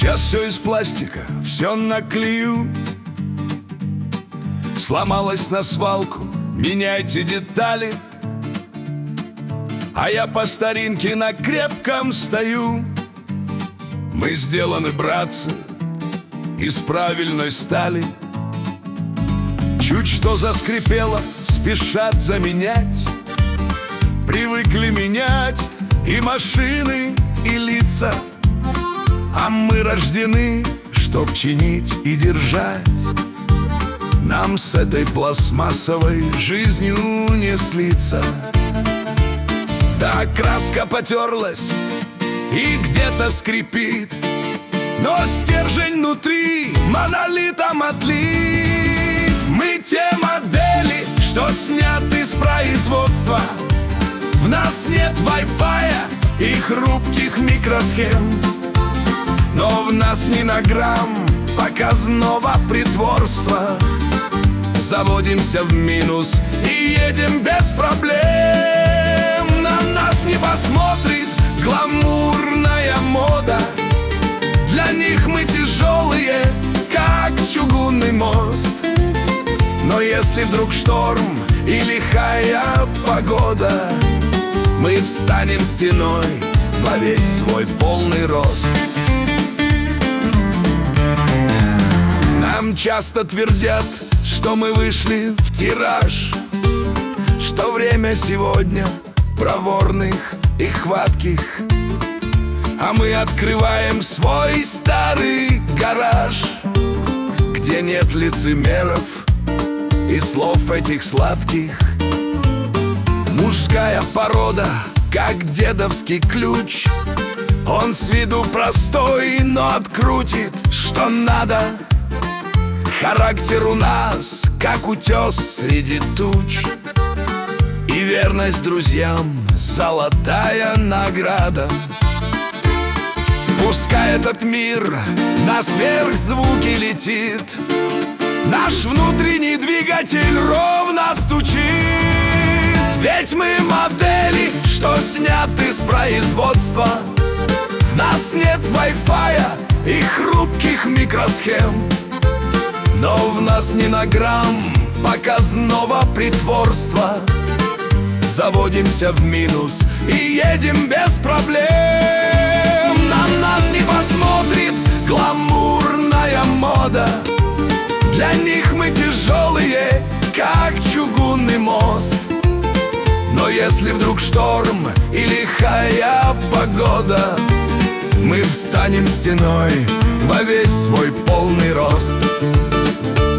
Сейчас все из пластика, все наклею. Сломалась на свалку, меняйте детали. А я по старинке на крепком стою. Мы сделаны, братцы, из правильной стали. Чуть что заскрипело, спешат заменять. Привыкли менять и машины, и лица. А мы рождены, чтоб чинить и держать. Нам с этой пластмассовой жизнью не слиться. Да, краска потерлась и где-то скрипит, но стержень внутри монолитом отлит. Мы те модели, что сняты с производства. В нас нет Wi-Fi и хрупких микросхем, но в нас ни на грамм показного притворства. Заводимся в минус и едем без проблем. На нас не посмотрит гламурная мода. Для них мы тяжелые, как чугунный мост. Но если вдруг шторм и лихая погода, мы встанем стеной во весь свой полный рост. Нам часто твердят, что мы вышли в тираж, что время сегодня проворных и хватких. А мы открываем свой старый гараж, где нет лицемеров и слов этих сладких. Мужская порода, как дедовский ключ. Он с виду простой, но открутит, что надо. Характер у нас, как утес среди туч. И верность друзьям — золотая награда. Пускай этот мир на сверхзвуки летит, наш внутренний двигатель ровно стучит. Ведь мы модели, что сняты с производства. В нас нет Wi-Fi и хрупких микросхем, но в нас ни на грамм показного притворства. Заводимся в минус и едем без проблем. На нас не посмотрит гламурная мода. Для них мы тяжелые, как чугунный мост. Но если вдруг шторм и лихая погода, мы встанем стеной во весь свой полный рост.